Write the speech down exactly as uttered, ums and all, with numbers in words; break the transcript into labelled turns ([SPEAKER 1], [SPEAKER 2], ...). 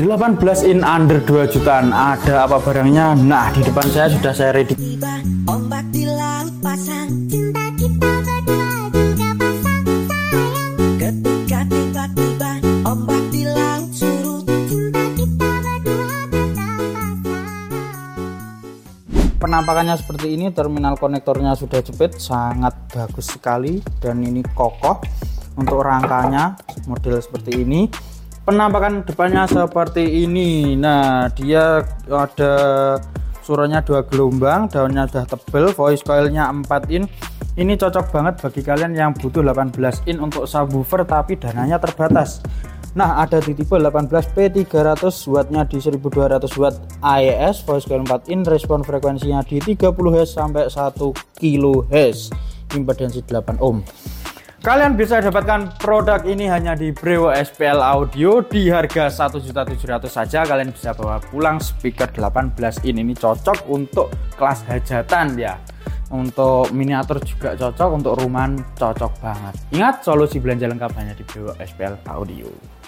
[SPEAKER 1] delapan belas in under dua jutaan. Ada apa barangnya? Nah, di depan saya sudah saya ready.
[SPEAKER 2] Ombak di laut pasang, cinta kita berdua juga pasang sayang. Ketika tiba-tiba ombak di laut surut, cinta kita berdua tetap pasang.
[SPEAKER 1] Penampakannya seperti ini, terminal konektornya sudah jepit, sangat bagus sekali dan ini kokoh. Untuk rangkanya model seperti ini. Penampakan depannya seperti ini. Nah, dia ada suaranya dua gelombang, daunnya udah tebel, voice coilnya empat in. Ini cocok banget bagi kalian yang butuh delapan belas in untuk subwoofer tapi dananya terbatas. Nah, ada di tipe delapan belas P tiga ratus wattnya di seribu dua ratus watt A E S, voice coil empat in, respon frekuensinya di tiga puluh hertz sampai satu kilohertz, impedansi delapan ohm. Kalian bisa dapatkan produk ini hanya di Brewo S P L Audio di harga satu juta tujuh ratus ribu saja. Kalian bisa bawa pulang speaker delapan belas in. Ini cocok untuk kelas hajatan ya. Untuk miniatur juga cocok, untuk rumahan cocok banget. Ingat, solusi belanja lengkap hanya di Brewo S P L Audio.